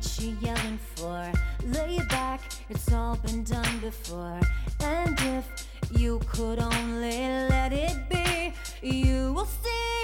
what you yelling for? Lay back, it's all been done before. And if you could only let it be, you will see